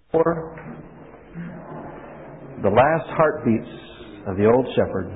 For the last heartbeats of the old shepherd.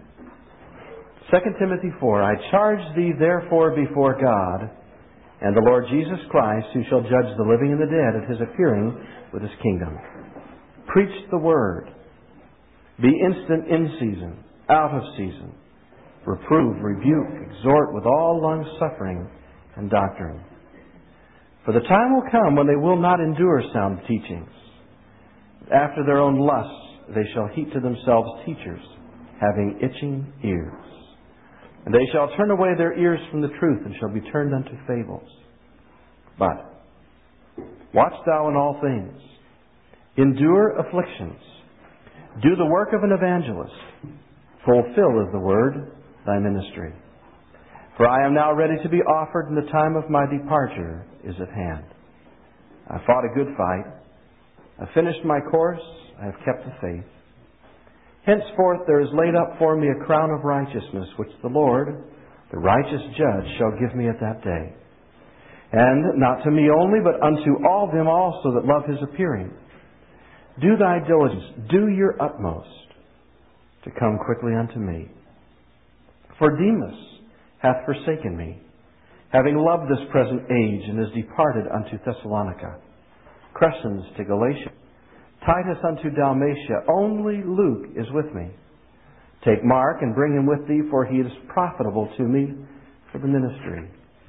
2 Timothy 4, I charge thee therefore before God and the Lord Jesus Christ, who shall judge the living and the dead at his appearing with his kingdom. Preach the word. Be instant in season, out of season. Reprove, rebuke, exhort with all long-suffering and doctrine. For the time will come when they will not endure sound teachings. After their own lusts they shall heap to themselves teachers, having itching ears. And they shall turn away their ears from the truth, and shall be turned unto fables. But watch thou in all things. Endure afflictions. Do the work of an evangelist. Fulfill, is the word, thy ministry. For I am now ready to be offered, and the time of my departure is at hand. I fought a good fight. I finished my course. I have kept the faith. Henceforth there is laid up for me a crown of righteousness, which the Lord, the righteous judge, shall give me at that day. And not to me only, but unto all them also that love his appearing. Do thy diligence, do your utmost, to come quickly unto me. For Demas hath forsaken me, having loved this present age, and is departed unto Thessalonica. Crescens to Galatia. Titus unto Dalmatia. Only Luke is with me. Take Mark and bring him with thee, for he is profitable to me for the ministry.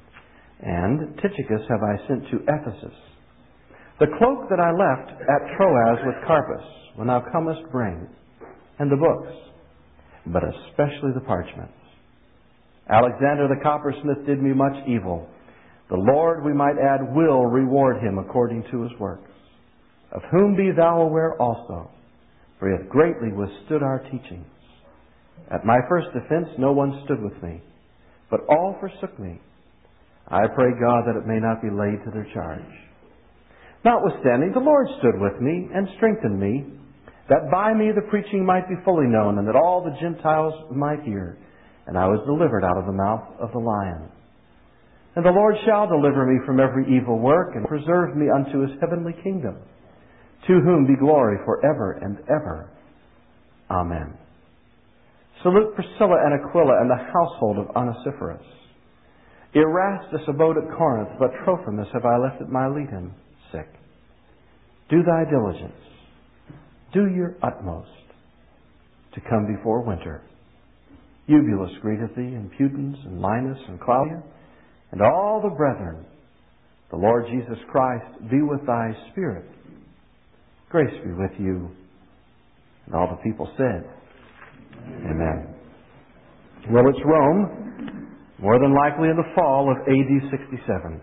And Tychicus have I sent to Ephesus. The cloak that I left at Troas with Carpus, when thou comest bring, and the books, but especially the parchments. Alexander the coppersmith did me much evil. The Lord, we might add, will reward him according to his works. Of whom be thou aware also, for he hath greatly withstood our teachings. At my first defense no one stood with me, but all forsook me. I pray God that it may not be laid to their charge. Notwithstanding, the Lord stood with me and strengthened me, that by me the preaching might be fully known, and that all the Gentiles might hear. And I was delivered out of the mouth of the lion. And the Lord shall deliver me from every evil work, and preserve me unto his heavenly kingdom, to whom be glory forever and ever. Amen. Salute Priscilla and Aquila and the household of Onesiphorus. Erastus abode at Corinth, but Trophimus have I left at Miletum sick. Do thy diligence. Do your utmost to come before winter. Eubulus greeteth thee, and Pudens, and Linus, and Claudia, and all the brethren. The Lord Jesus Christ be with thy spirit. Grace be with you. And all the people said, Amen. Well, it's Rome, more than likely in the fall of AD 67.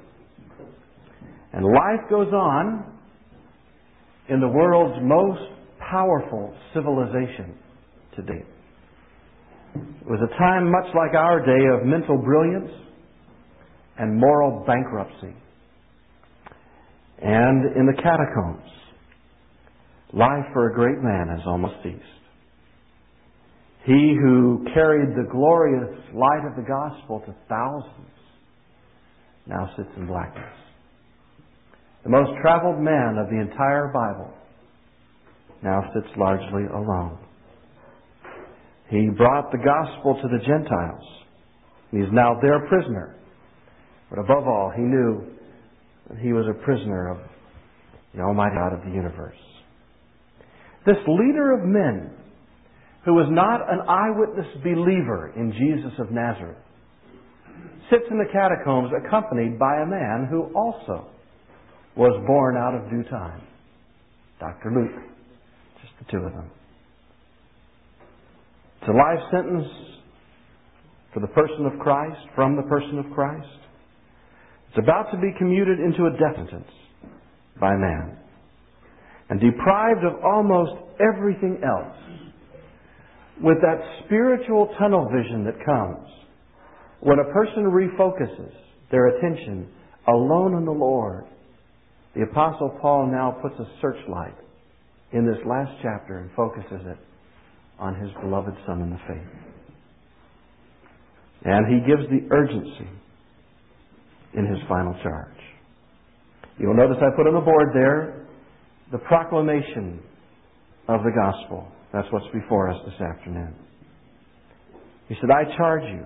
And life goes on in the world's most powerful civilization to date. It was a time much like our day of mental brilliance and moral bankruptcy. And in the catacombs, life for a great man has almost ceased. He who carried the glorious light of the gospel to thousands now sits in blackness. The most traveled man of the entire Bible now sits largely alone. He brought the gospel to the Gentiles. He's now their prisoner. But above all, he knew that he was a prisoner of the Almighty God of the universe. This leader of men, who was not an eyewitness believer in Jesus of Nazareth, sits in the catacombs accompanied by a man who also was born out of due time. Dr. Luke. Just the two of them. It's a life sentence for the person of Christ, from the person of Christ. It's about to be commuted into a death sentence by man. And deprived of almost everything else, with that spiritual tunnel vision that comes when a person refocuses their attention alone on the Lord. The Apostle Paul now puts a searchlight in this last chapter and focuses it on his beloved Son in the faith. And he gives the urgency in his final charge. You'll notice I put on the board there the proclamation of the gospel. That's what's before us this afternoon. He said, I charge you,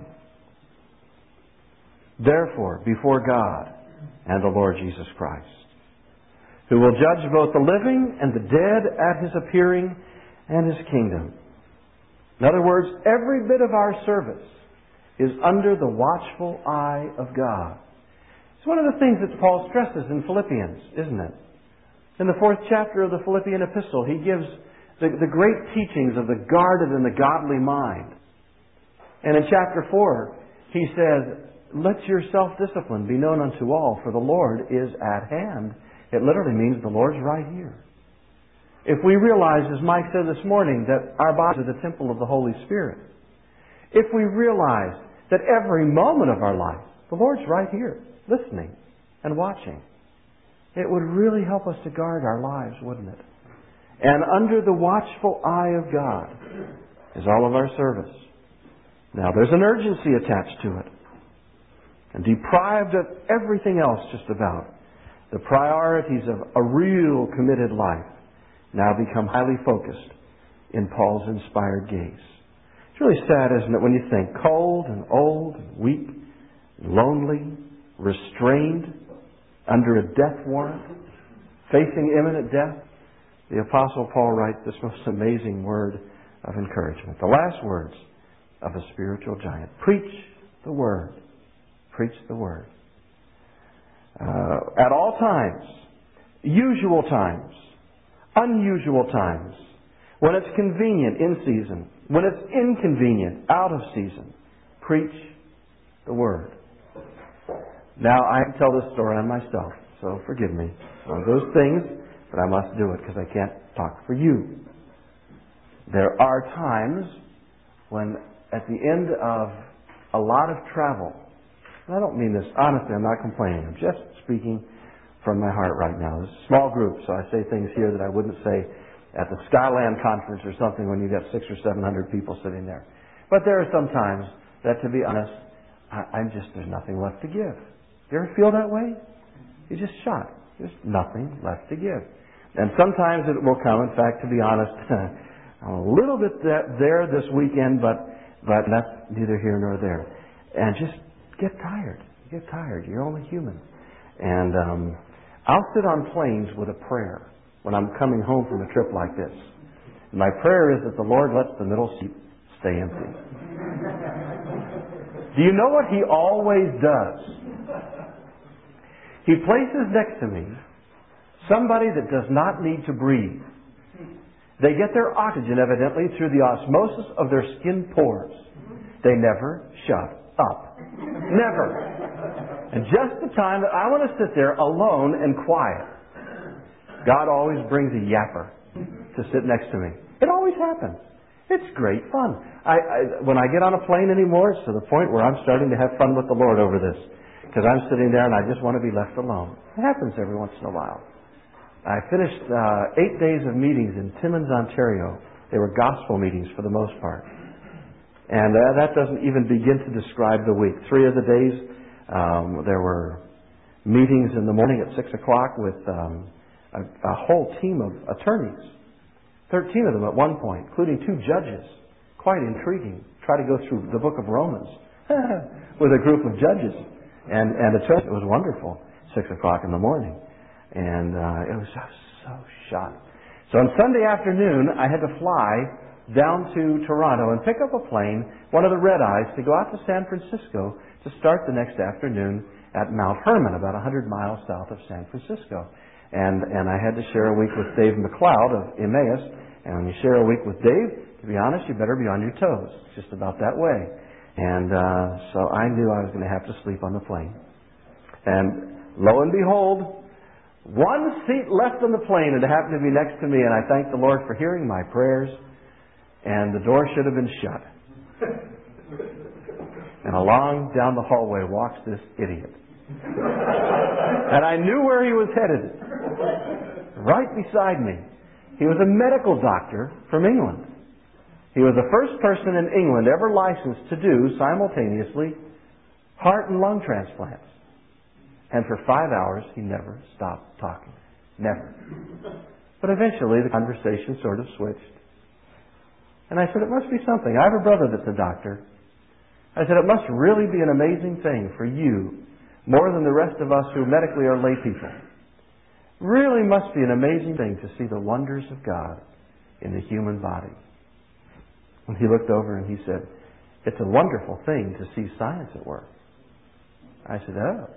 therefore, before God and the Lord Jesus Christ, who will judge both the living and the dead at His appearing and His kingdom. In other words, every bit of our service is under the watchful eye of God. It's one of the things that Paul stresses in Philippians, isn't it? In the 4th chapter of the Philippian epistle, he gives the great teachings of the guarded and the godly mind. And in chapter 4, he says, let your self-discipline be known unto all, for the Lord is at hand. It literally means the Lord's right here. If we realize, as Mike said this morning, that our bodies are the temple of the Holy Spirit, if we realize that every moment of our life, the Lord's right here, listening and watching, it would really help us to guard our lives, wouldn't it? And under the watchful eye of God is all of our service. Now, there's an urgency attached to it. And deprived of everything else just about, the priorities of a real committed life now become highly focused in Paul's inspired gaze. It's really sad, isn't it, when you think cold and old and weak, lonely, restrained, under a death warrant, facing imminent death. The Apostle Paul writes this most amazing word of encouragement. The last words of a spiritual giant. Preach the Word. Preach the Word. At all times, usual times, unusual times, when it's convenient, in season, when it's inconvenient, out of season, preach the Word. Now, I tell this story on myself, so forgive me. It's one of those things, but I must do it because I can't talk for you. There are times when, at the end of a lot of travel, and I don't mean this, honestly, I'm not complaining, I'm just speaking from my heart right now. It's a small group, so I say things here that I wouldn't say at the Skyland conference or something when you've got 600 or 700 people sitting there. But there are some times that, to be honest, there's nothing left to give. You ever feel that way? You're just shot. There's nothing left to give. And sometimes it will come. In fact, to be honest, I'm a little bit there this weekend, but that's neither here nor there. And just get tired. You get tired. You're only human. And I'll sit on planes with a prayer when I'm coming home from a trip like this. And my prayer is that the Lord lets the middle seat stay empty. Do you know what He always does? He places next to me somebody that does not need to breathe. They get their oxygen, evidently, through the osmosis of their skin pores. They never shut up. Never. And just the time that I want to sit there alone and quiet, God always brings a yapper to sit next to me. It always happens. It's great fun. When I get on a plane anymore, it's to the point where I'm starting to have fun with the Lord over this. Because I'm sitting there and I just want to be left alone. It happens every once in a while. I finished 8 days of meetings in Timmins, Ontario. They were gospel meetings for the most part. And that doesn't even begin to describe the week. 3 of the days, there were meetings in the morning at 6 o'clock with a whole team of attorneys. 13 of them at one point, including 2 judges. Quite intriguing. Try to go through the book of Romans with a group of judges. And it was wonderful. 6 o'clock in the morning. And it was just so shocked. So on Sunday afternoon, I had to fly down to Toronto and pick up a plane, one of the red eyes, to go out to San Francisco to start the next afternoon at Mount Hermon, about 100 miles south of San Francisco. And I had to share a week with Dave McLeod of Emmaus. And when you share a week with Dave, to be honest, you better be on your toes. It's just about that way. And so I knew I was going to have to sleep on the plane. And lo and behold, one seat left on the plane, and it happened to be next to me, and I thanked the Lord for hearing my prayers, and the door should have been shut. And along down the hallway walks this idiot. And I knew where he was headed. Right beside me. He was a medical doctor from England. He was the first person in England ever licensed to do, simultaneously, heart and lung transplants. And for 5 hours, he never stopped talking. Never. But eventually the conversation sort of switched. And I said, it must be something. I have a brother that's a doctor. I said, it must really be an amazing thing for you, more than the rest of us who medically are lay people. Really must be an amazing thing to see the wonders of God in the human body. And he looked over and he said, it's a wonderful thing to see science at work. I said, oh,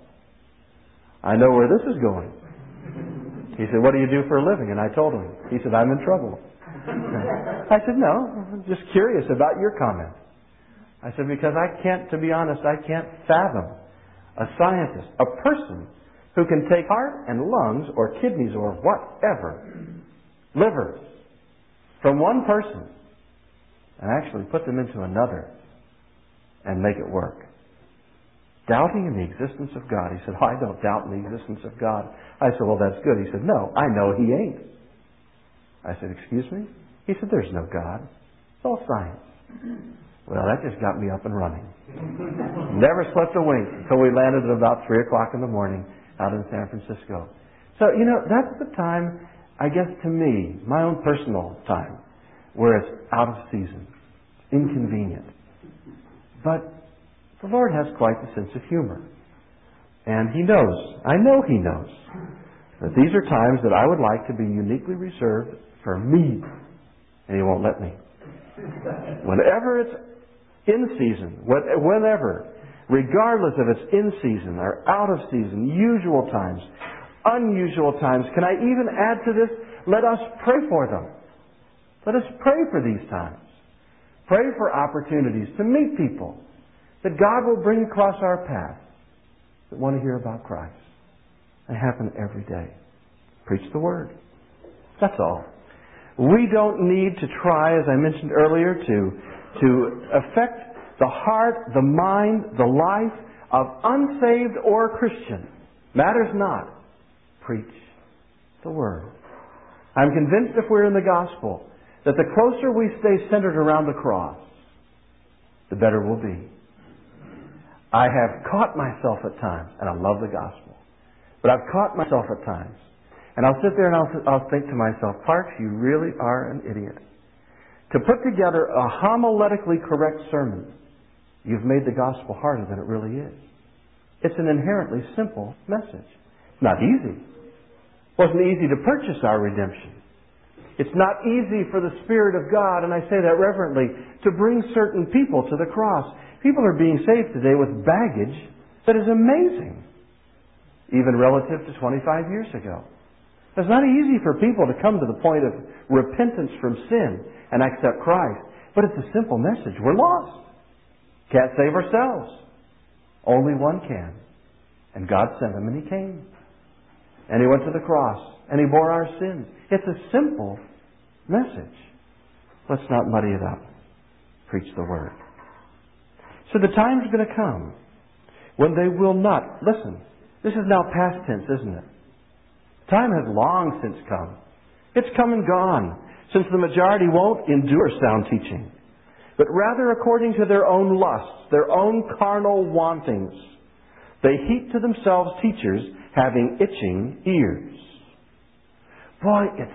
I know where this is going. He said, what do you do for a living? And I told him. He said, I'm in trouble. I said, no, I'm just curious about your comment. I said, because to be honest, I can't fathom a scientist, a person who can take heart and lungs or kidneys or whatever, livers, from one person and actually put them into another and make it work. Doubting in the existence of God. He said, I don't doubt in the existence of God. I said, well, that's good. He said, no, I know He ain't. I said, excuse me? He said, there's no God. It's all science. Well, that just got me up and running. Never slept a wink until we landed at about 3 o'clock in the morning out in San Francisco. So, that's the time, I guess to me, my own personal time, where it's out of season, inconvenient. But the Lord has quite the sense of humor. And He knows, I know He knows, that these are times that I would like to be uniquely reserved for me. And He won't let me. Whenever it's in season, whenever, regardless if it's in season or out of season, usual times, unusual times, can I even add to this? Let us pray for them. Let us pray for these times. Pray for opportunities to meet people that God will bring across our path that want to hear about Christ. They happen every day. Preach the Word. That's all. We don't need to try, as I mentioned earlier, to affect the heart, the mind, the life of unsaved or Christian. Matters not. Preach the Word. I'm convinced if we're in the gospel that the closer we stay centered around the cross, the better we'll be. I have caught myself at times, and I love the gospel, but I've caught myself at times, and I'll sit there and I'll think to myself, Parks, you really are an idiot. To put together a homiletically correct sermon, you've made the gospel harder than it really is. It's an inherently simple message. It's not easy. It wasn't easy to purchase our redemption. It's not easy for the Spirit of God, and I say that reverently, to bring certain people to the cross. People are being saved today with baggage that is amazing, even relative to 25 years ago. It's not easy for people to come to the point of repentance from sin and accept Christ, but it's a simple message. We're lost. Can't save ourselves. Only one can. And God sent Him, and He came. And He went to the cross, and He bore our sins. It's a simple message. Let's not muddy it up. Preach the Word. So the time's going to come when they will not. Listen, this is now past tense, isn't it? Time has long since come. It's come and gone, since the majority won't endure sound teaching, but rather according to their own lusts, their own carnal wantings, they heap to themselves teachers having itching ears. Boy, it's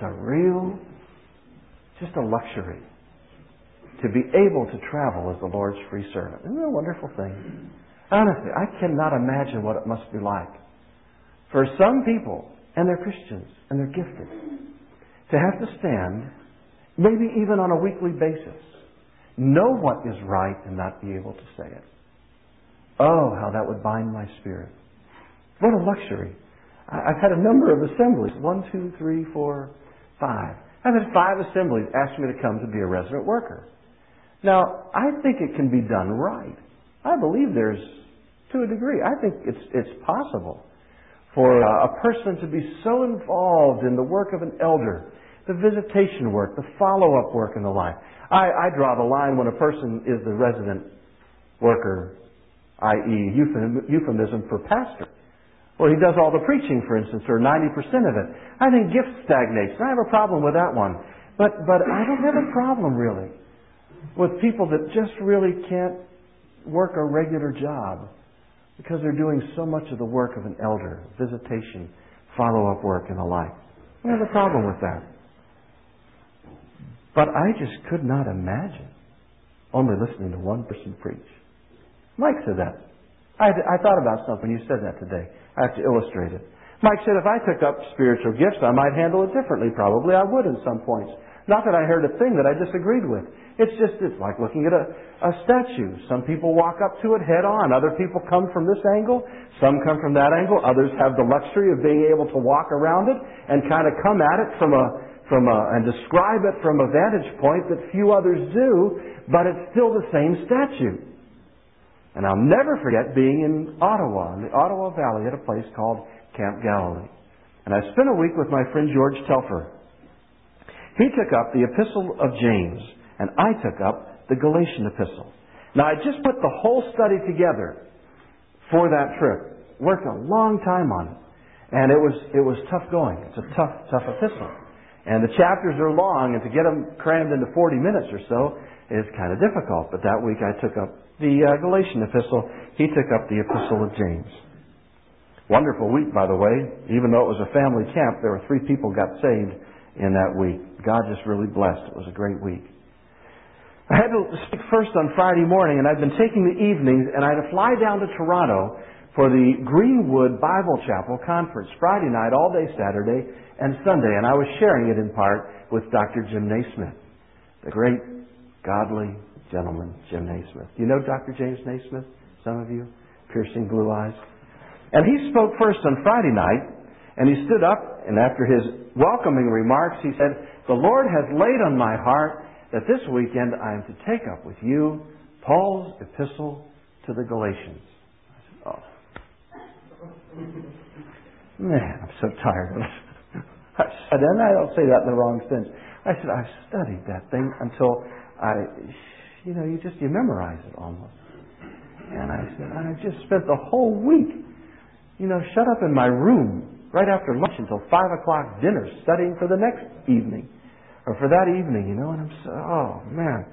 just a luxury to be able to travel as the Lord's free servant. Isn't that a wonderful thing? Honestly, I cannot imagine what it must be like for some people, and they're Christians, and they're gifted, to have to stand, maybe even on a weekly basis, know what is right and not be able to say it. Oh, how that would bind my spirit. What a luxury. I've had a number of assemblies, 1, 2, 3, 4, 5. I've had 5 assemblies ask me to come to be a resident worker. Now, I think it can be done right. I believe there's, to a degree, I think it's possible for a person to be so involved in the work of an elder, the visitation work, the follow-up work, and the like. I draw the line when a person is the resident worker, i.e. euphemism for pastor, where he does all the preaching, for instance, or 90% of it. I think gift stagnation. I have a problem with that one. But I don't have a problem, really, with people that just really can't work a regular job because they're doing so much of the work of an elder, visitation, follow-up work, and the like. I don't have a problem with that. But I just could not imagine only listening to one person preach. Mike said that. I thought about something. You said that today. I have to illustrate it. Mike said if I took up spiritual gifts, I might handle it differently. Probably I would in some points. Not that I heard a thing that I disagreed with. It's like looking at a statue. Some people walk up to it head on. Other people come from this angle. Some come from that angle. Others have the luxury of being able to walk around it and kind of come at it and describe it from a vantage point that few others do, but it's still the same statue. And I'll never forget being in Ottawa, in the Ottawa Valley, at a place called Camp Galilee. And I spent a week with my friend George Telfer. He took up the Epistle of James, and I took up the Galatian Epistle. Now, I just put the whole study together for that trip. Worked a long time on it. And it was tough going. It's a tough epistle. And the chapters are long, and to get them crammed into 40 minutes or so is kind of difficult. But that week I took up the Galatian Epistle. He took up the Epistle of James. Wonderful week, by the way. Even though it was a family camp, there were 3 people got saved in that week. God just really blessed. It was a great week. I had to speak first on Friday morning, and I'd been taking the evenings, and I had to fly down to Toronto for the Greenwood Bible Chapel Conference, Friday night, all day Saturday, and Sunday. And I was sharing it in part with Dr. Jim Naismith, the great, godly gentleman, Jim Naismith. Do you know Dr. James Naismith? Some of you? Piercing blue eyes. And he spoke first on Friday night, and he stood up, and after his welcoming remarks, he said, "The Lord has laid on my heart that this weekend I am to take up with you Paul's epistle to the Galatians." I said, "Oh, man, I'm so tired of it." And I don't say that in the wrong sense. I said, "I've studied that thing until you memorize it almost." And I said, "I just spent the whole week, shut up in my room right after lunch until 5 o'clock dinner studying for the next evening, or for that evening, and I'm so, oh man.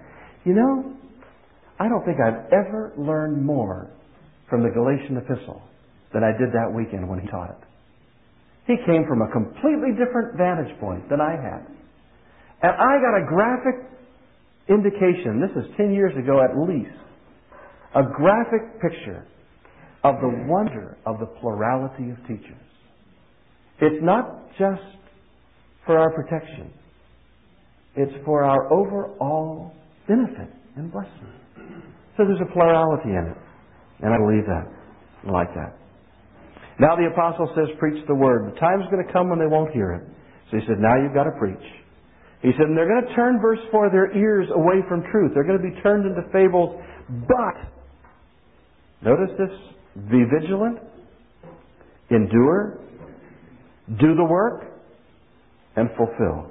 I don't think I've ever learned more from the Galatian Epistle than I did that weekend when he taught it. He came from a completely different vantage point than I had. And I got a graphic indication, this is 10 years ago at least, a graphic picture of the wonder of the plurality of teachers. It's not just for our protection. It's for our overall benefit and blessing. So there's a plurality in it. And I believe that. I like that. Now the apostle says, preach the word. The time's going to come when they won't hear it. So he said, now you've got to preach. He said, and they're going to turn, verse 4, their ears away from truth. They're going to be turned into fables. But, notice this, be vigilant, endure, do the work, and fulfill.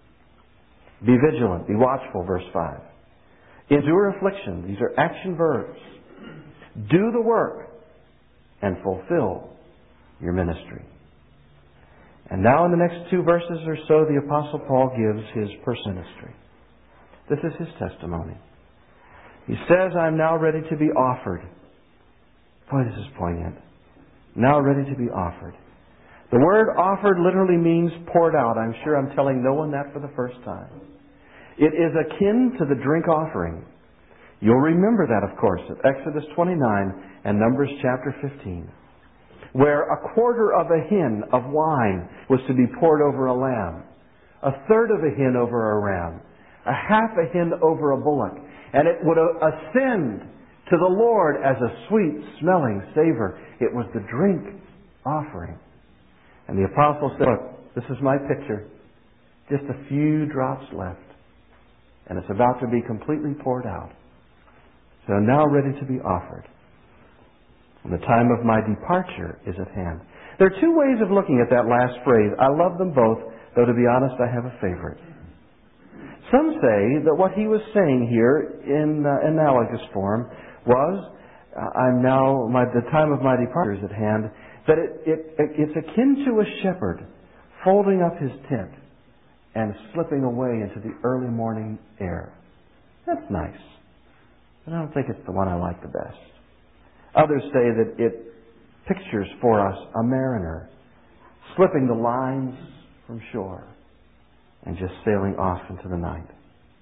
Be vigilant, be watchful, verse 5. Endure affliction. These are action verbs. Do the work, and fulfill your ministry. And now in the next 2 verses or so, the Apostle Paul gives his personal ministry. This is his testimony. He says, I'm now ready to be offered. Boy, this is poignant. Now ready to be offered. The word offered literally means poured out. I'm sure I'm telling no one that for the first time. It is akin to the drink offering. You'll remember that, of course, at Exodus 29 and Numbers chapter 15, where a quarter of a hin of wine was to be poured over a lamb, a third of a hin over a ram, a half a hin over a bullock, and it would ascend to the Lord as a sweet-smelling savor. It was the drink offering. And the apostle said, look, this is my picture. Just a few drops left. And it's about to be completely poured out. So now ready to be offered. And the time of my departure is at hand. There are 2 ways of looking at that last phrase. I love them both, though to be honest, I have a favorite. Some say that what he was saying here in analogous form was, the time of my departure is at hand, that it's akin to a shepherd folding up his tent and slipping away into the early morning air. That's nice. But I don't think it's the one I like the best. Others say that it pictures for us a mariner slipping the lines from shore and just sailing off into the night.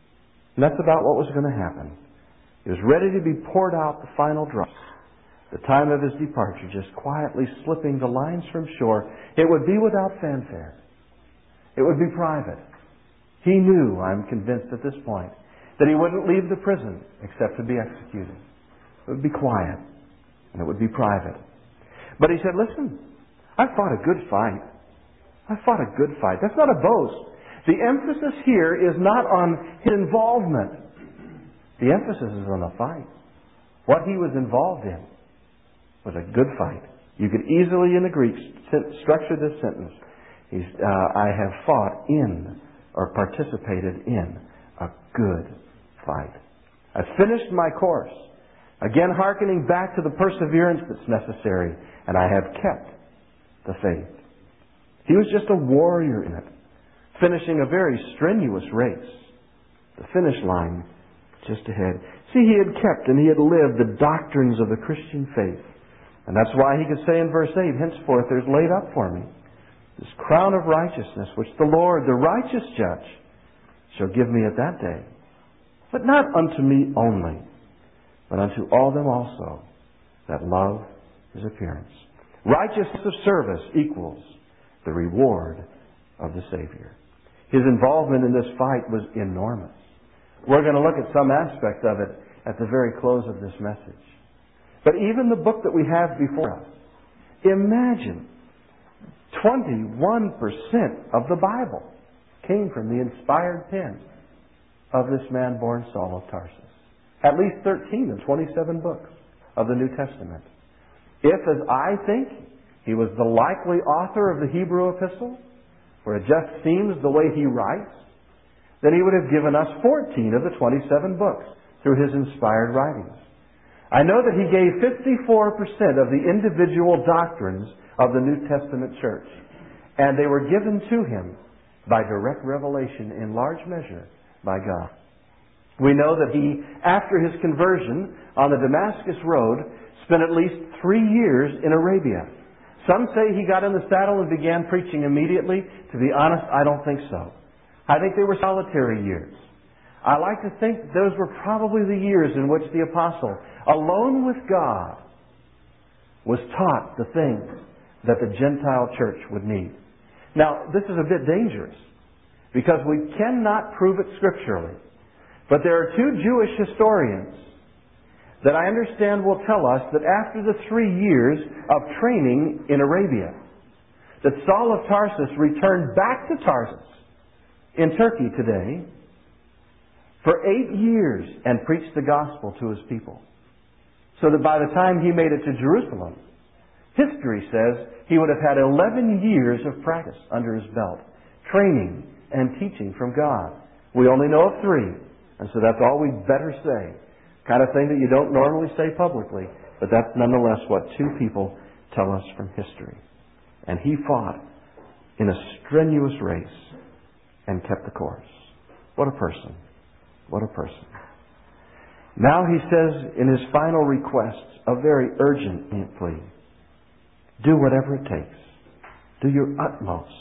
And that's about what was going to happen. He was ready to be poured out the final drops. The time of his departure, just quietly slipping the lines from shore. It would be without fanfare. It would be private. He knew, I'm convinced at this point, that he wouldn't leave the prison except to be executed. It would be quiet, and it would be private. But he said, listen, I fought a good fight. I fought a good fight. That's not a boast. The emphasis here is not on his involvement. The emphasis is on the fight. What he was involved in was a good fight. You could easily, in the Greek, structure this sentence. I have fought in or participated in a good fight. I finished my course. Again, hearkening back to the perseverance that's necessary. And I have kept the faith. He was just a warrior in it, finishing a very strenuous race. The finish line just ahead. See, he had kept and he had lived the doctrines of the Christian faith. And that's why he could say in verse 8, henceforth there's laid up for me this crown of righteousness, which the Lord, the righteous judge, shall give me at that day. But not unto me only, but unto all them also that love his appearance. Righteousness of service equals the reward of the Savior. His involvement in this fight was enormous. We're going to look at some aspect of it at the very close of this message. But even the book that we have before us, imagine 21% of the Bible came from the inspired pen of this man born Saul of Tarsus. At least 13 of 27 books of the New Testament. If, as I think, he was the likely author of the Hebrew epistle, for it just seems the way he writes, then he would have given us 14 of the 27 books through his inspired writings. I know that he gave 54% of the individual doctrines of the New Testament church, and they were given to him by direct revelation in large measure by God. We know that he, after his conversion on the Damascus Road, spent at least 3 years in Arabia. Some say he got in the saddle and began preaching immediately. To be honest, I don't think so. I think they were solitary years. I like to think those were probably the years in which the apostle, alone with God, was taught the things that the Gentile church would need. Now, this is a bit dangerous because we cannot prove it scripturally. But there are 2 Jewish historians that I understand will tell us that after the 3 years of training in Arabia, that Saul of Tarsus returned back to Tarsus in Turkey today for 8 years and preached the gospel to his people. So that by the time he made it to Jerusalem, history says he would have had 11 years of practice under his belt, training and teaching from God. We only know of 3, and so that's all we'd better say. Kind of thing that you don't normally say publicly, but that's nonetheless what 2 people tell us from history. And he fought in a strenuous race and kept the course. What a person. What a person. Now he says in his final request, a very urgent plea, do whatever it takes. Do your utmost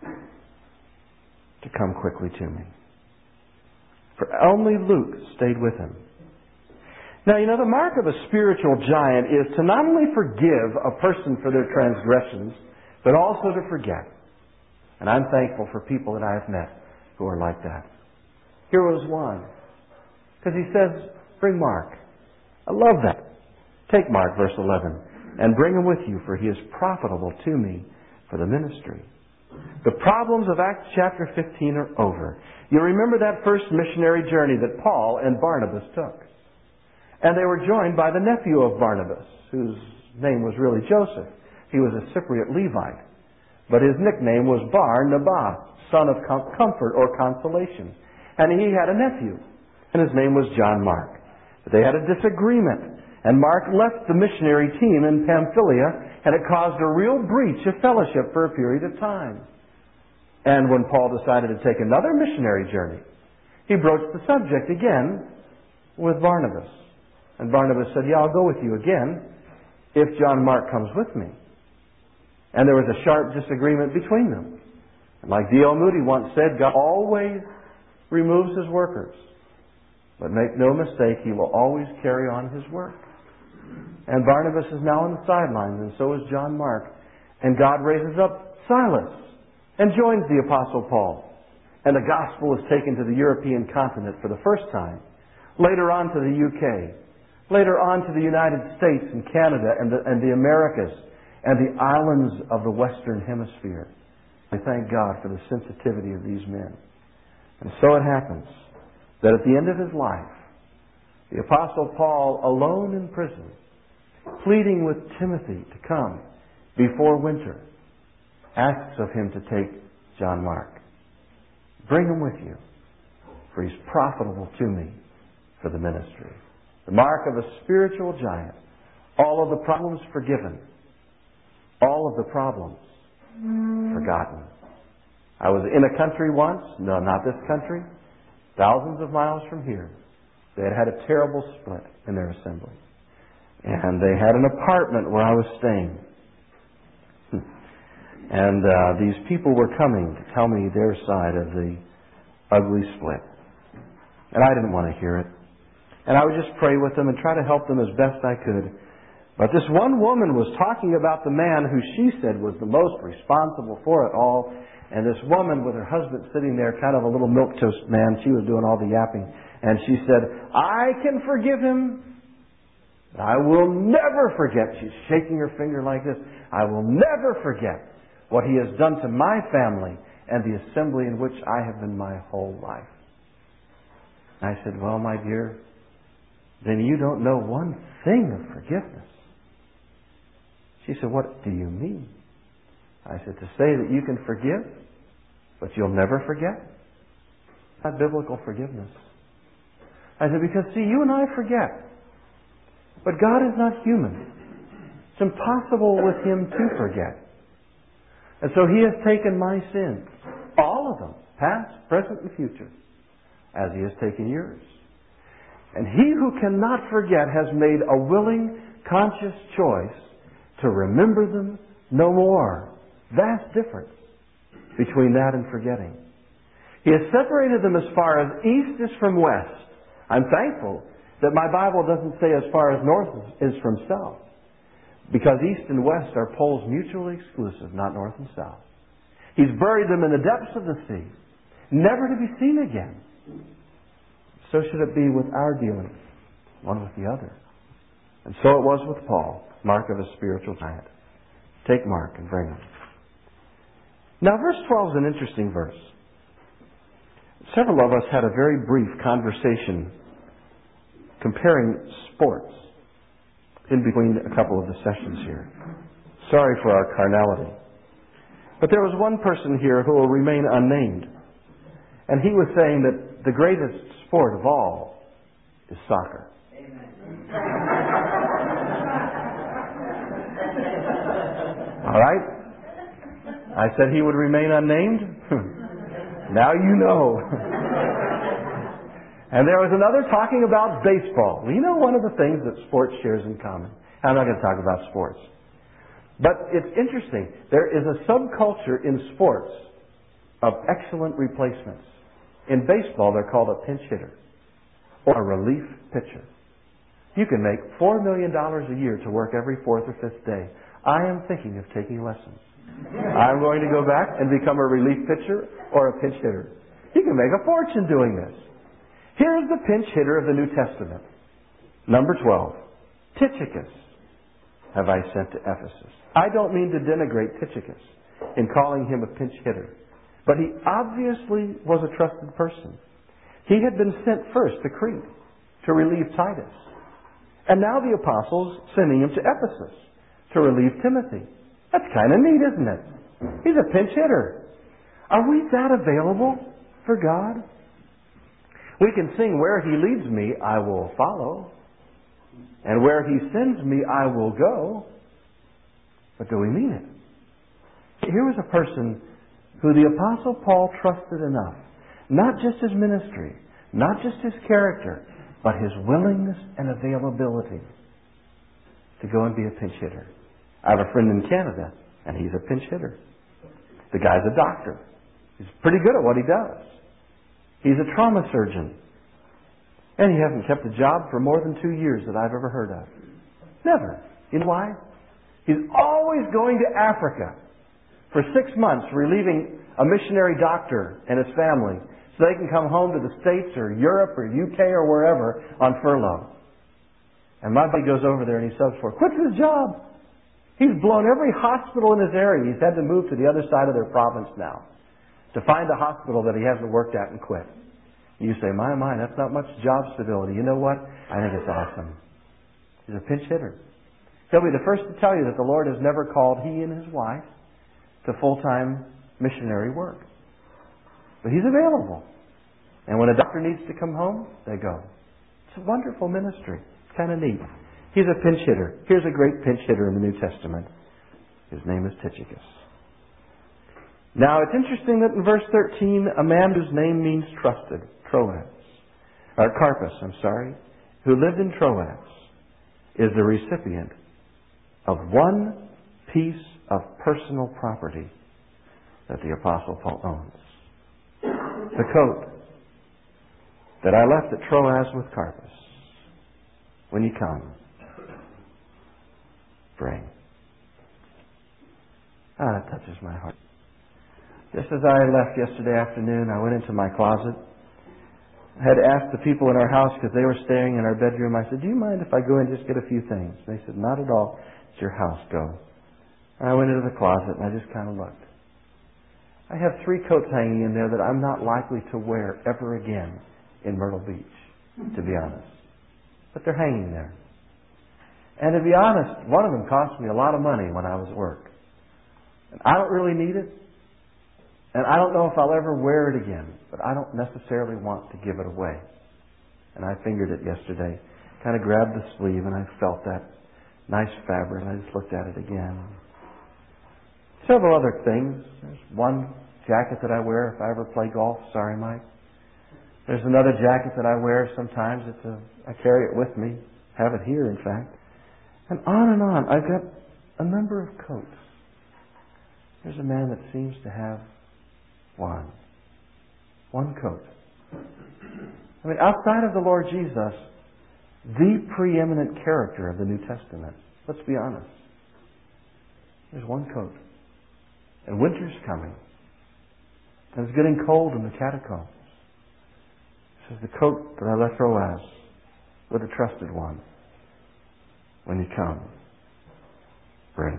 to come quickly to me. For only Luke stayed with him. Now, you know, the mark of a spiritual giant is to not only forgive a person for their transgressions, but also to forget. And I'm thankful for people that I have met who are like that. Here was one. Because he says, bring Mark. I love that. Take Mark, verse 11, and bring him with you, for he is profitable to me for the ministry. The problems of Acts chapter 15 are over. You remember that first missionary journey that Paul and Barnabas took. And they were joined by the nephew of Barnabas, whose name was really Joseph. He was a Cypriot Levite. But his nickname was Bar-Nabas, son of comfort or consolation. And he had a nephew, and his name was John Mark. But they had a disagreement, and Mark left the missionary team in Pamphylia, and it caused a real breach of fellowship for a period of time. And when Paul decided to take another missionary journey, he broached the subject again with Barnabas. And Barnabas said, yeah, I'll go with you again if John Mark comes with me. And there was a sharp disagreement between them. And like D.L. Moody once said, God always removes his workers But make no mistake, he will always carry on his work. And Barnabas is now on the sidelines, and so is John Mark. And God raises up Silas and joins the Apostle Paul. And the gospel is taken to the European continent for the first time. Later on to the UK. Later on to the United States and Canada and the Americas and the islands of the Western Hemisphere. We thank God for the sensitivity of these men. And so it happens that at the end of his life, the Apostle Paul, alone in prison, pleading with Timothy to come before winter, asks of him to take John Mark. Bring him with you, for he's profitable to me for the ministry. The mark of a spiritual giant. All of the problems forgiven. All of the problems forgotten. I was in a country once, no, not this country, thousands of miles from here. They had had a terrible split in their assembly. And they had an apartment where I was staying. And these people were coming to tell me their side of the ugly split. And I didn't want to hear it. And I would just pray with them and try to help them as best I could. But this one woman was talking about the man who she said was the most responsible for it all. And this woman with her husband sitting there, kind of a little milquetoast man, she was doing all the yapping. And she said, I can forgive him. I will never forget. She's shaking her finger like this. I will never forget what he has done to my family and the assembly in which I have been my whole life. And I said, well, my dear, then you don't know one thing of forgiveness. She said, what do you mean? I said, to say that you can forgive, but you'll never forget? Not biblical forgiveness. I said, because see, you and I forget. But God is not human. It's impossible with Him to forget. And so He has taken my sins, all of them, past, present, and future, as He has taken yours. And he who cannot forget has made a willing, conscious choice to remember them no more. Vast difference between that and forgetting. He has separated them as far as east is from west. I'm thankful that my Bible doesn't say as far as north is from south. Because east and west are poles mutually exclusive, not north and south. He's buried them in the depths of the sea, never to be seen again. So should it be with our dealings, one with the other. And so it was with Paul, mark of a spiritual giant. Take Mark and bring him. Now verse 12 is an interesting verse. Several of us had a very brief conversation comparing sports in between a couple of the sessions here. Sorry for our carnality. But there was one person here who will remain unnamed. And he was saying that the greatest sport of all is soccer. All right? I said he would remain unnamed. Now you know. And there was another talking about baseball. Well, you know one of the things that sports shares in common. I'm not going to talk about sports. But it's interesting. There is a subculture in sports of excellent replacements. In baseball, they're called a pinch hitter or a relief pitcher. You can make $4 million a year to work every fourth or fifth day. I am thinking of taking lessons. I'm going to go back and become a relief pitcher or a pinch hitter. You can make a fortune doing this. Here's the pinch hitter of the New Testament. Number 12. Tychicus have I sent to Ephesus. I don't mean to denigrate Tychicus in calling him a pinch hitter. But he obviously was a trusted person. He had been sent first to Crete to relieve Titus. And now the apostles sending him to Ephesus to relieve Timothy. That's kind of neat, isn't it? He's a pinch hitter. Are we that available for God? We can sing, where He leads me, I will follow. And where He sends me, I will go. But do we mean it? Here was a person who the Apostle Paul trusted enough, not just his ministry, not just his character, but his willingness and availability to go and be a pinch hitter. I have a friend in Canada, and he's a pinch hitter. The guy's a doctor. He's pretty good at what he does. He's a trauma surgeon. And he hasn't kept a job for more than 2 years that I've ever heard of. Never. You know why? He's always going to Africa for 6 months, relieving a missionary doctor and his family so they can come home to the States or Europe or UK or wherever on furlough. And my buddy goes over there and he subs for it. Quits his job. He's blown every hospital in his area. He's had to move to the other side of their province now to find a hospital that he hasn't worked at and quit. You say, my, that's not much job stability. You know what? I think it's awesome. He's a pinch hitter. He'll be the first to tell you that the Lord has never called he and his wife to full-time missionary work. But he's available. And when a doctor needs to come home, they go. It's a wonderful ministry. It's kind of neat. He's a pinch hitter. Here's a great pinch hitter in the New Testament. His name is Tychicus. Now, it's interesting that in verse 13, a man whose name means trusted, Carpus, who lived in Troas, is the recipient of one piece of personal property that the Apostle Paul owns. The coat that I left at Troas with Carpus. When you come, bring. That touches my heart. Just as I left yesterday afternoon, I went into my closet. I had asked the people in our house, because they were staying in our bedroom, I said, do you mind if I go and just get a few things? And they said, not at all. It's your house, go. And I went into the closet and I just kind of looked. I have 3 coats hanging in there that I'm not likely to wear ever again in Myrtle Beach, to be honest. But they're hanging there. And to be honest, one of them cost me a lot of money when I was at work. And I don't really need it. And I don't know if I'll ever wear it again, but I don't necessarily want to give it away. And I fingered it yesterday, kind of grabbed the sleeve, and I felt that nice fabric, and I just looked at it again. Several other things. There's one jacket that I wear if I ever play golf. Sorry, Mike. There's another jacket that I wear sometimes. I carry it with me. Have it here, in fact. And on. I've got a number of coats. There's a man that seems to have one coat. I mean, outside of the Lord Jesus, the preeminent character of the New Testament, let's be honest, there's one coat. And winter's coming. And it's getting cold in the catacombs. It says, the coat that I left Troas with a trusted one. When you come, bring.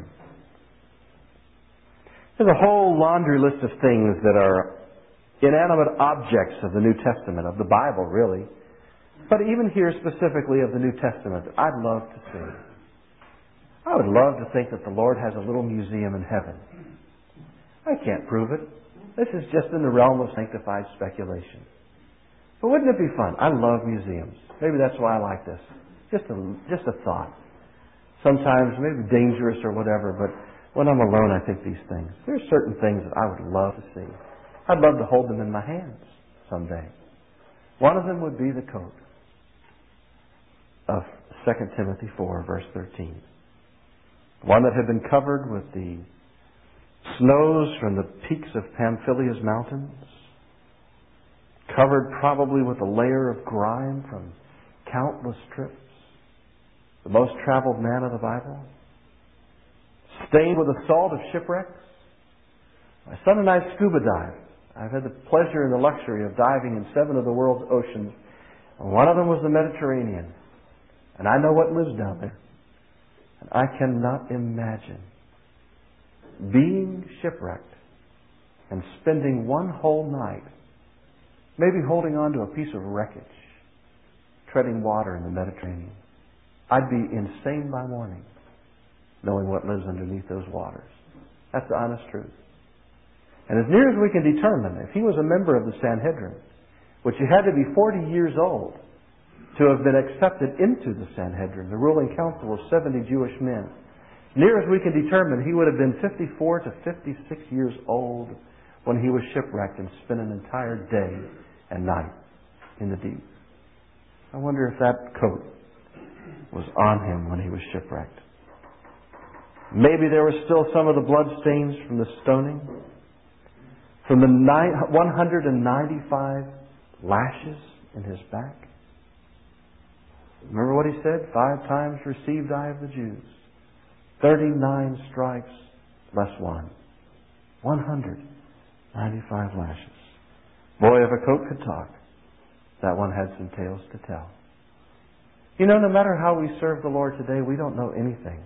There's a whole laundry list of things that are inanimate objects of the New Testament, of the Bible, really. But even here specifically of the New Testament, I'd love to see. I would love to think that the Lord has a little museum in heaven. I can't prove it. This is just in the realm of sanctified speculation. But wouldn't it be fun? I love museums. Maybe that's why I like this. Just a thought. Sometimes maybe dangerous or whatever, but when I'm alone, I think these things. There are certain things that I would love to see. I'd love to hold them in my hands someday. One of them would be the coat of 2 Timothy 4, verse 13. One that had been covered with the snows from the peaks of Pamphilia's mountains, covered probably with a layer of grime from countless trips, the most traveled man of the Bible, stained with the salt of shipwrecks. My son and I scuba dive. I've had the pleasure and the luxury of diving in 7 of the world's oceans. And one of them was the Mediterranean. And I know what lives down there. And I cannot imagine being shipwrecked and spending one whole night, maybe holding on to a piece of wreckage, treading water in the Mediterranean. I'd be insane by morning, knowing what lives underneath those waters. That's the honest truth. And as near as we can determine, if he was a member of the Sanhedrin, which you had to be 40 years old to have been accepted into the Sanhedrin, the ruling council of 70 Jewish men, near as we can determine, he would have been 54 to 56 years old when he was shipwrecked and spent an entire day and night in the deep. I wonder if that coat was on him when he was shipwrecked. Maybe there were still some of the blood stains from the stoning, from the 195 lashes in his back. Remember what he said? 5 times received I of the Jews. 39 stripes less 1. 195 lashes. Boy, if a coat could talk, that one had some tales to tell. You know, no matter how we serve the Lord today, we don't know anything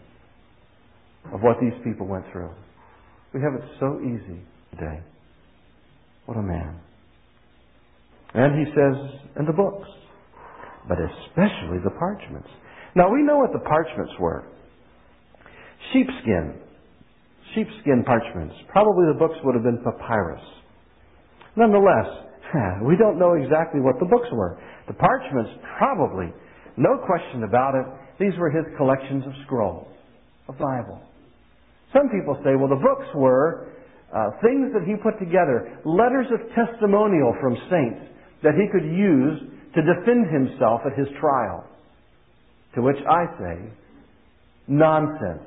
of what these people went through. We have it so easy today. What a man. And he says in the books, but especially the parchments. Now we know what the parchments were. Sheepskin parchments. Probably the books would have been papyrus. Nonetheless, we don't know exactly what the books were. The parchments, probably, no question about it, these were his collections of scrolls, of Bible. Some people say, well, the books were things that he put together, letters of testimonial from saints that he could use to defend himself at his trial. To which I say, nonsense.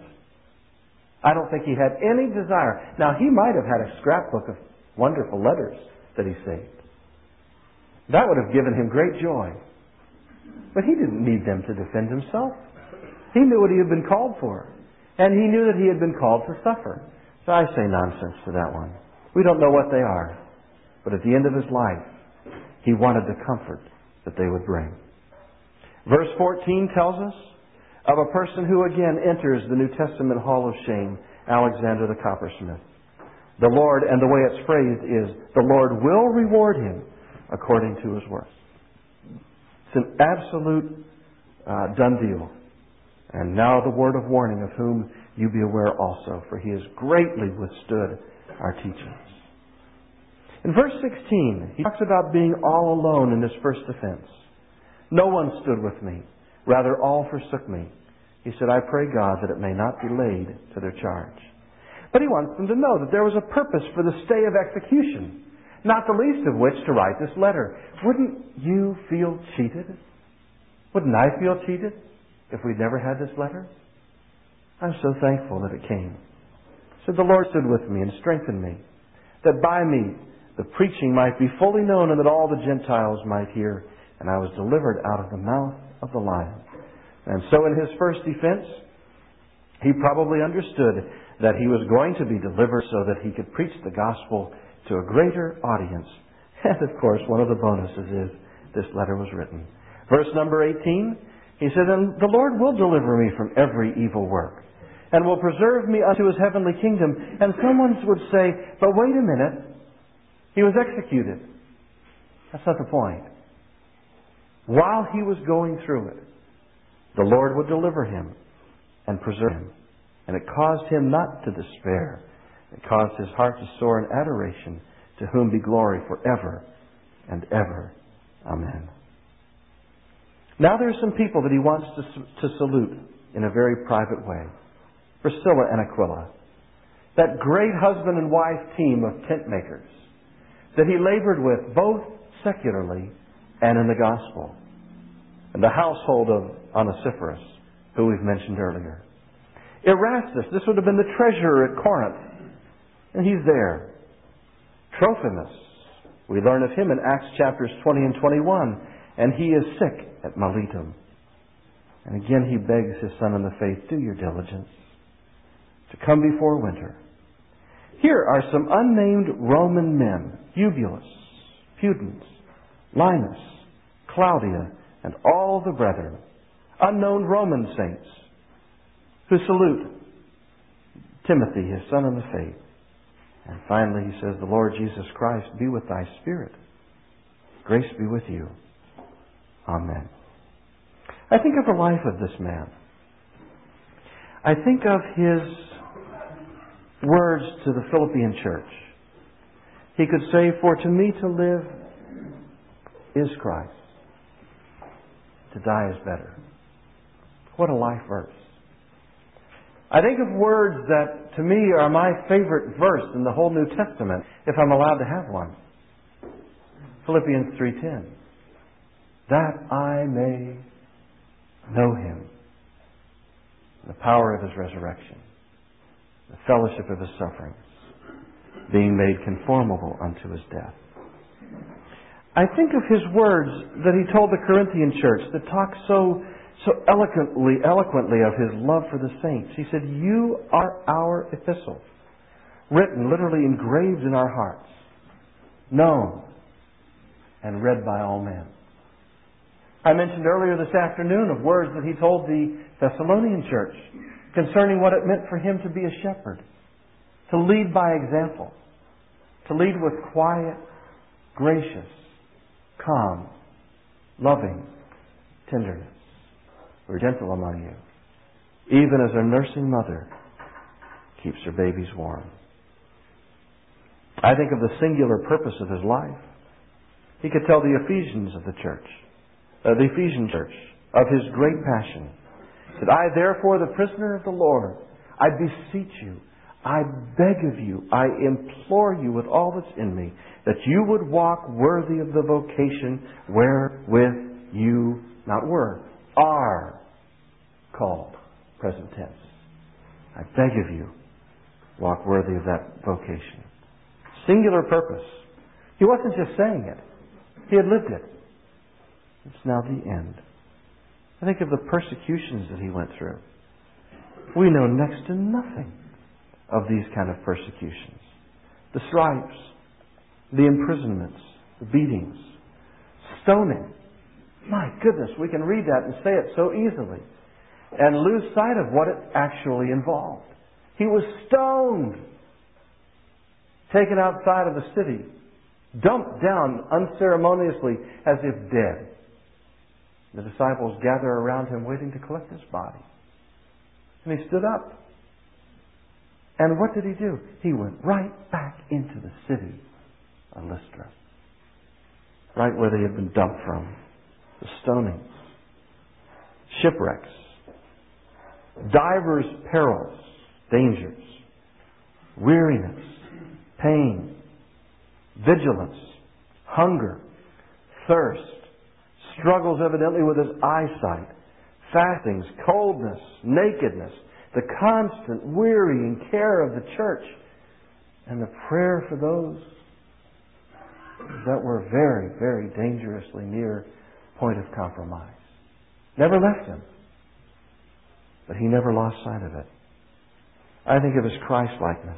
I don't think he had any desire. Now, he might have had a scrapbook of wonderful letters that he saved. That would have given him great joy. But he didn't need them to defend himself. He knew what he had been called for. And he knew that he had been called to suffer. So I say nonsense to that one. We don't know what they are. But at the end of his life, he wanted the comfort that they would bring. Verse 14 tells us of a person who again enters the New Testament Hall of Shame, Alexander the coppersmith. The Lord, and the way it's phrased is, the Lord will reward him according to his work. It's an absolute done deal. And now the word of warning, of whom you be aware also, for he has greatly withstood our teachings. In verse 16, he talks about being all alone in his first defense. No one stood with me. Rather, all forsook me. He said, I pray God that it may not be laid to their charge. But he wants them to know that there was a purpose for the stay of execution, not the least of which to write this letter. Wouldn't you feel cheated? Wouldn't I feel cheated if we'd never had this letter? I'm so thankful that it came. So the Lord stood with me and strengthened me, that by me the preaching might be fully known and that all the Gentiles might hear. And I was delivered out of the mouth of the lion. And so in his first defense, he probably understood that he was going to be delivered so that he could preach the gospel to a greater audience. And of course, one of the bonuses is this letter was written. Verse number 18, he said, and the Lord will deliver me from every evil work, and will preserve me unto his heavenly kingdom. And someone would say, but wait a minute, he was executed. That's not the point. While he was going through it, the Lord would deliver him and preserve him. And it caused him not to despair. It caused his heart to soar in adoration, to whom be glory forever and ever. Amen. Now there are some people that he wants to salute in a very private way. Priscilla and Aquila. That great husband and wife team of tent makers that he labored with both secularly and in the gospel. And the household of Onesiphorus, who we've mentioned earlier. Erastus, this would have been the treasurer at Corinth. And he's there. Trophimus, we learn of him in Acts chapters 20 and 21. And he is sick at Miletum. And again he begs his son in the faith, do your diligence to come before winter. Here are some unnamed Roman men, Eubulus, Pudens, Linus, Claudia, and all the brethren, unknown Roman saints, who salute Timothy, his son in the faith. And finally he says, the Lord Jesus Christ be with thy spirit. Grace be with you. Amen. I think of the life of this man. I think of his words to the Philippian church. He could say, for to me to live is Christ. To die is better. What a life verse. I think of words that to me are my favorite verse in the whole New Testament, if I'm allowed to have one. Philippians 3:10. That I may know Him, the power of His resurrection, the fellowship of His sufferings, being made conformable unto His death. I think of his words that he told the Corinthian church that talk so so eloquently of His love for the saints. He said, "You are our epistle, written, literally engraved in our hearts, known and read by all men." I mentioned earlier this afternoon of words that He told the Thessalonian church concerning what it meant for Him to be a shepherd, to lead by example, to lead with quiet, gracious, calm, loving tenderness. "We're gentle among you, even as a nursing mother keeps her babies warm." I think of the singular purpose of His life. He could tell the Ephesian church, of His great passion. He said, "I therefore, the prisoner of the Lord, I beseech you, I beg of you, I implore you with all that's in me, that you would walk worthy of the vocation wherewith you," not were, "are called," present tense. "I beg of you, walk worthy of that vocation." Singular purpose. He wasn't just saying it. He had lived it. It's now the end. I think of the persecutions that He went through. We know next to nothing of these kind of persecutions. The stripes, the imprisonments, the beatings, stoning. My goodness, we can read that and say it so easily and lose sight of what it actually involved. He was stoned, taken outside of the city, dumped down unceremoniously as if dead. The disciples gather around Him waiting to collect His body. And He stood up. And what did He do? He went right back into the city of Lystra. Right where they had been dumped from. The stonings. Shipwrecks. Divers perils. Dangers. Weariness. Pain. Vigilance. Hunger. Thirst. Struggles evidently with His eyesight. Fastings. Coldness. Nakedness. The constant wearying care of the church. And the prayer for those that were very, very dangerously near point of compromise. Never left Him. But He never lost sight of it. I think of His Christ-likeness.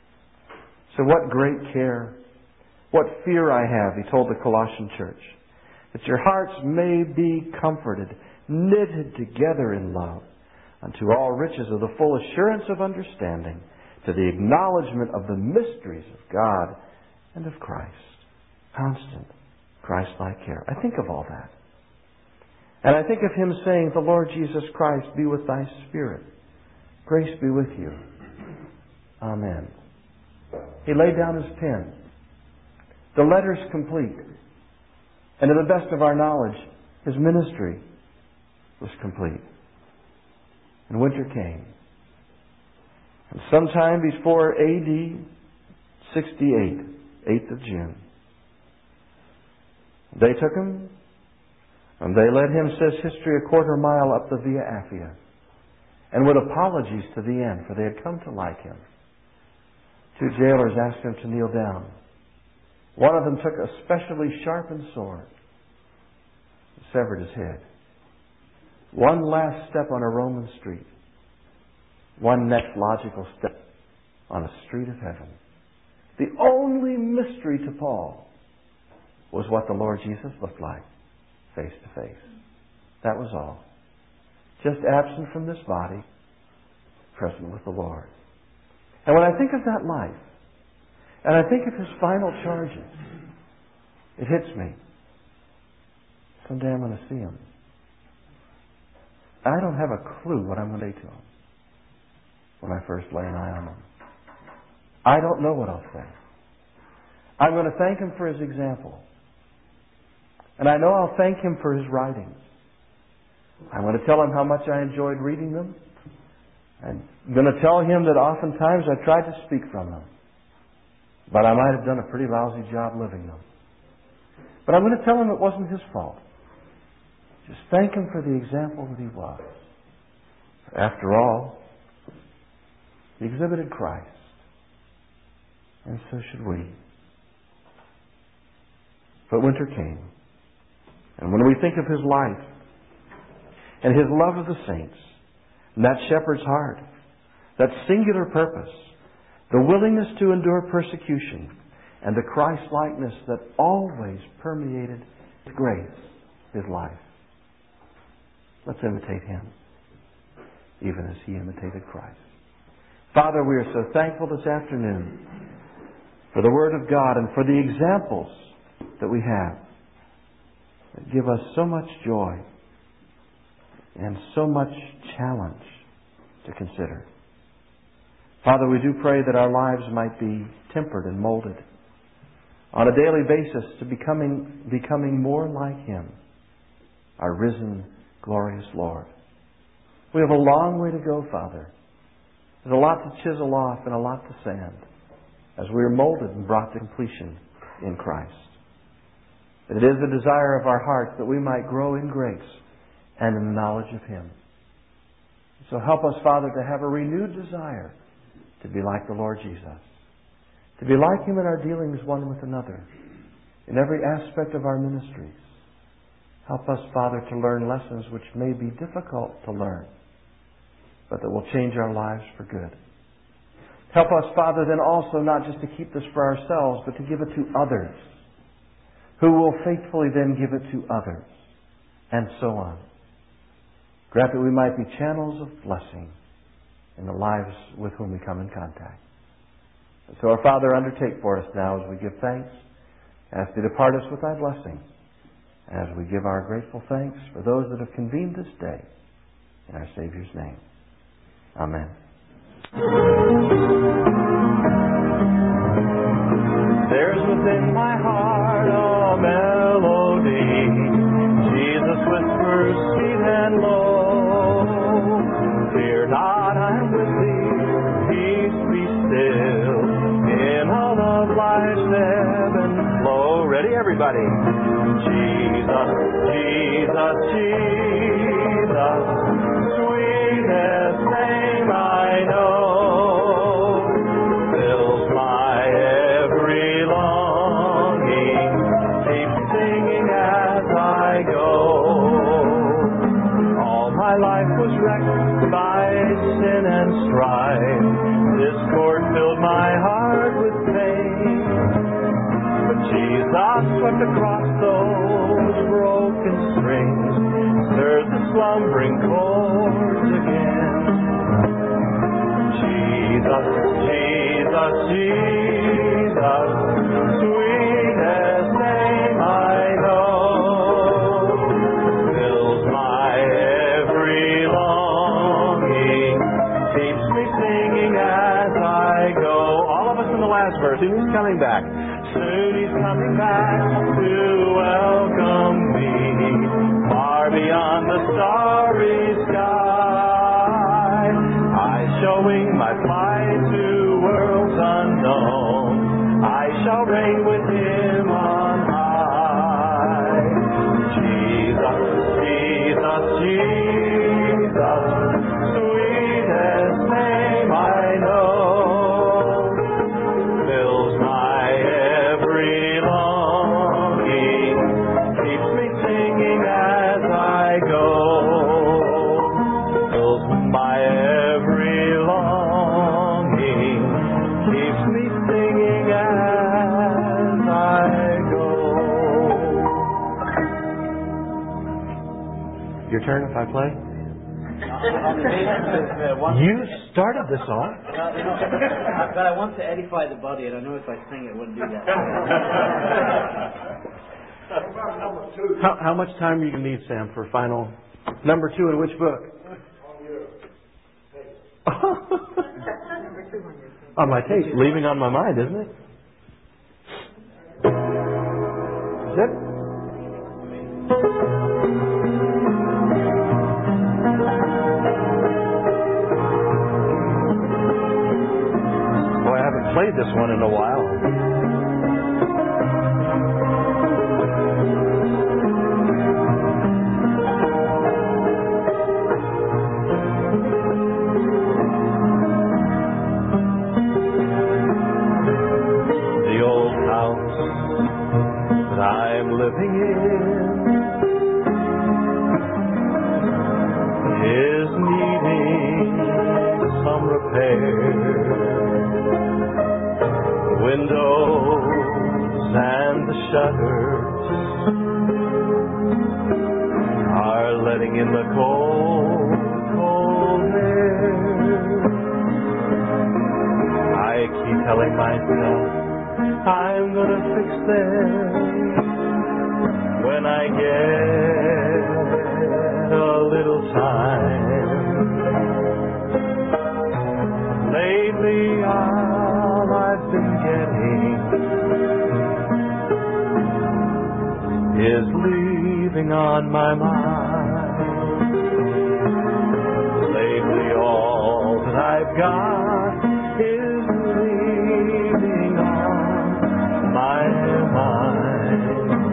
So what great care, what fear I have, He told the Colossian church, that your hearts may be comforted, knitted together in love, unto all riches of the full assurance of understanding, to the acknowledgement of the mysteries of God and of Christ. Constant Christ-like care. I think of all that. And I think of Him saying, "The Lord Jesus Christ be with thy spirit. Grace be with you. Amen." He laid down His pen. The letter's complete. And to the best of our knowledge, His ministry was complete. And winter came. And sometime before AD 68, 8th of June, they took Him and they led Him, says history, a quarter mile up the Via Appia. And with apologies to the end, for they had come to like Him. Two jailers asked Him to kneel down. One of them took a specially sharpened sword and severed His head. One last step on a Roman street. One next logical step on a street of heaven. The only mystery to Paul was what the Lord Jesus looked like, face to face. That was all. Just absent from this body, present with the Lord. And when I think of that life, and I think of His final charges, it hits me. Someday I'm going to see Him. I don't have a clue what I'm going to say to Him when I first lay an eye on Him. I don't know what I'll say. I'm going to thank Him for His example. And I know I'll thank Him for His writings. I'm going to tell Him how much I enjoyed reading them. I'm going to tell Him that oftentimes I tried to speak from them. But I might have done a pretty lousy job living them. But I'm going to tell Him it wasn't His fault. Just thank Him for the example that He was. After all, He exhibited Christ. And so should we. But winter came. And when we think of His life, and His love of the saints, and that shepherd's heart, that singular purpose, the willingness to endure persecution, and the Christ-likeness that always permeated His grace, His life. Let's imitate Him, even as He imitated Christ. Father, we are so thankful this afternoon for the Word of God and for the examples that we have that give us so much joy and so much challenge to consider. Father, we do pray that our lives might be tempered and molded on a daily basis to becoming more like Him, our risen, glorious Lord. We have a long way to go, Father. There's a lot to chisel off and a lot to sand as we are molded and brought to completion in Christ. It is the desire of our hearts that we might grow in grace and in the knowledge of Him. So help us, Father, to have a renewed desire to be like the Lord Jesus, to be like Him in our dealings one with another, in every aspect of our ministries. Help us, Father, to learn lessons which may be difficult to learn, but that will change our lives for good. Help us, Father, then also not just to keep this for ourselves, but to give it to others, who will faithfully then give it to others, and so on. Grant that we might be channels of blessing in the lives with whom we come in contact. And so, our Father, undertake for us now as we give thanks, as to depart us with Thy blessing, as we give our grateful thanks for those that have convened this day in our Savior's name. Amen. There's within my heart a melody, Jesus whispers sweet and low. Fear not, I'm with thee, peace be still, in all of life's ebb and flow. Ready, everybody? Jesus, Jesus, Jesus, sweetest name I know. By sin and strife, discord filled my heart with pain. But Jesus swept across those broken strings, stirred the slumbering chords again. Jesus, Jesus, Jesus, sweetest name I know. Verse. Soon He's coming back. Soon He's coming back to welcome me far beyond the starry sky. I shall wing my flight to worlds unknown. I shall reign with Him on high. Jesus, Jesus, Jesus, sweetest name I know. Your turn if I play? You started the song. But I want to edify the body, and I know if I sing it wouldn't do that. How much time are you going to need, Sam, for final number 2 in which book? On my tape. Leaving on my mind, isn't it? Is it? Played this one in a while. The old house that I'm living in prepared. The windows and the shutters are letting in the cold, cold air. I keep telling myself I'm gonna fix them when I get a little time. Lately all I've been getting is leaving on my mind. Lately all that I've got is leaving on my mind.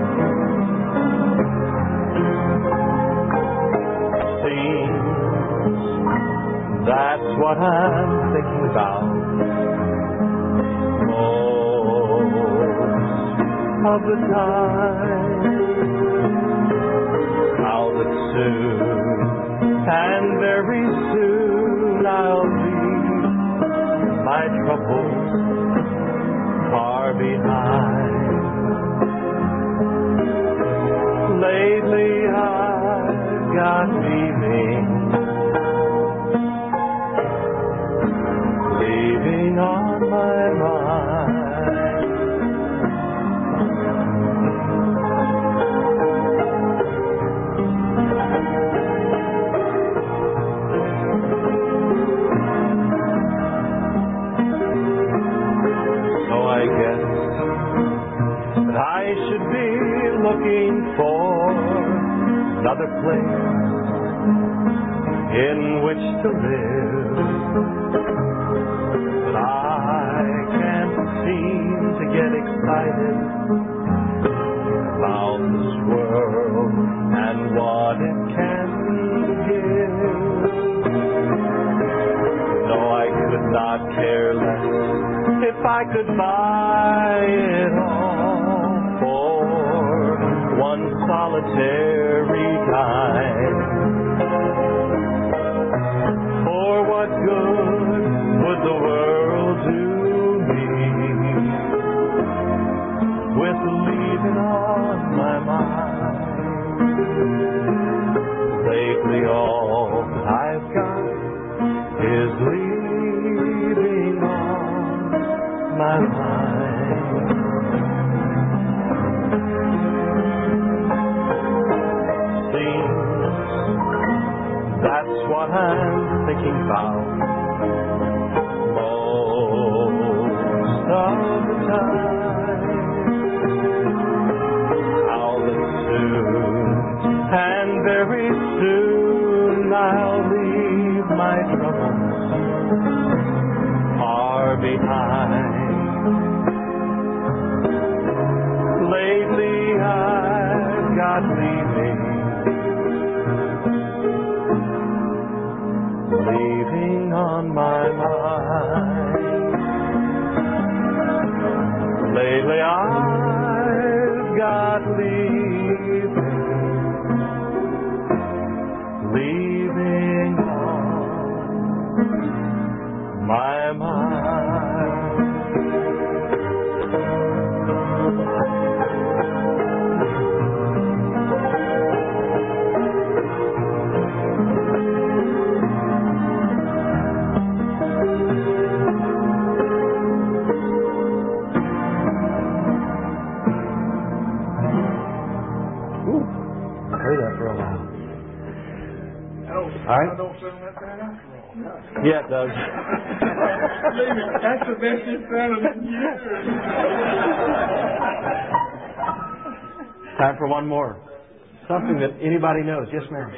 Seems that's what I'm thinking about most of the time. How that soon and very soon I'll leave my troubles far behind. Lately I've got leaving on my mind. So I guess that I should be looking for another place in which to live. But I can't seem to get excited about this world and what it can give. No, I could not care less if I could buy it all for one solitary time. For what good would the world do me with leaving on my mind? Lately all that I've got is leaving on my mind. Seems that's what I'm thinking about most of the time. How that soon and very soon I'll leave my troubles far behind. Lately I've got leaving on my mind. Lately I've got leaving on my mind. All right. Yeah, it does. That's the best you've done in years. Time for one more. Something that anybody knows. Yes, ma'am.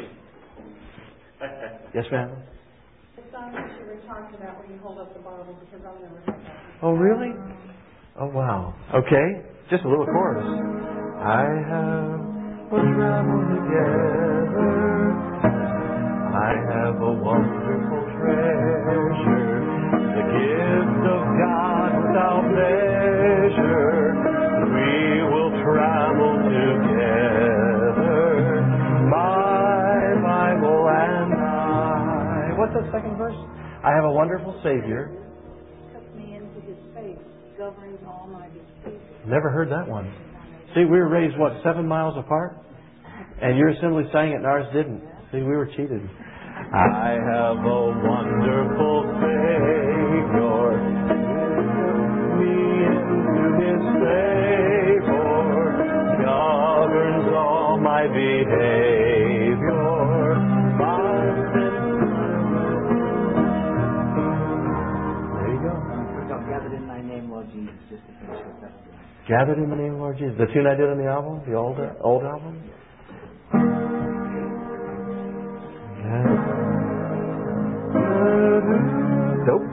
Yes, ma'am. The song that you were talking about when you hold up the bottle, because I'll never have that. Oh, really? Oh, wow. Okay. Just a little chorus. I have traveled together. I have a wonderful treasure, the gift of God without measure. We will travel together, my Bible and I. What's that second verse? I have a wonderful Savior. Took me into his face, governs all my disputes. Never heard that one. See, we were raised, 7 miles apart? And your assembly sang it and ours didn't. See, we were cheated. I have a wonderful Savior. Me into his favor. Governs all my behavior. There you go. Gathered in thy name, Lord Jesus, just to finish with that. Gathered in the name of Lord Jesus. The tune I did on the album, the old album. Nope.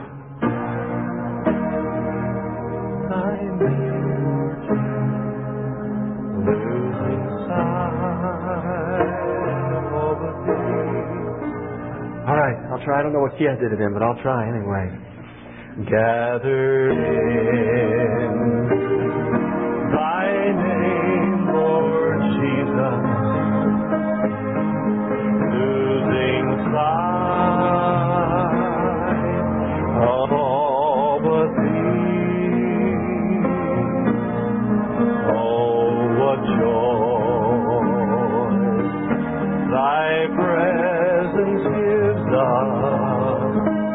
All right, I'll try. I don't know what key I did it in, but I'll try anyway. Gathered in thy name, Lord Jesus, losing sight of all but thee. Oh, what joy thy presence gives us,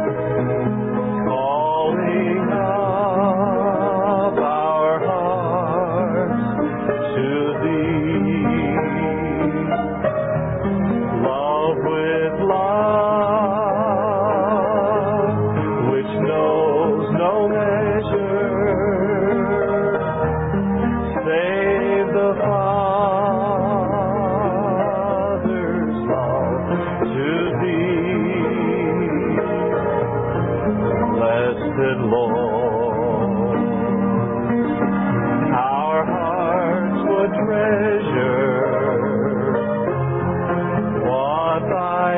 calling up our hearts to thee. Love with love, which knows no measure. Save the Father's love to thee. Blessed Lord, our hearts would treasure what thy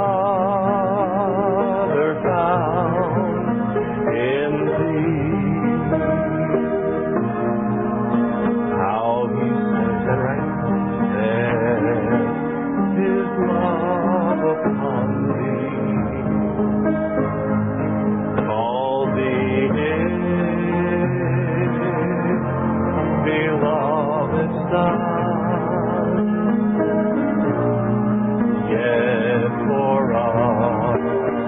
Father found in thee. How he says that, right? Set his love upon thee. Call thee his beloved Son. Yet for us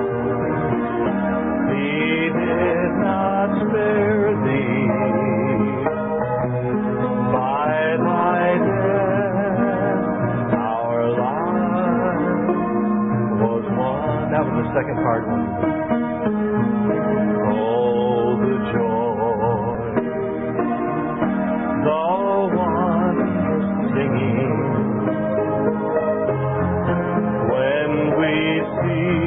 he did not spare thee. By thy death our life was won. That was the second part. Oh, the joy, the wondrous singing when we see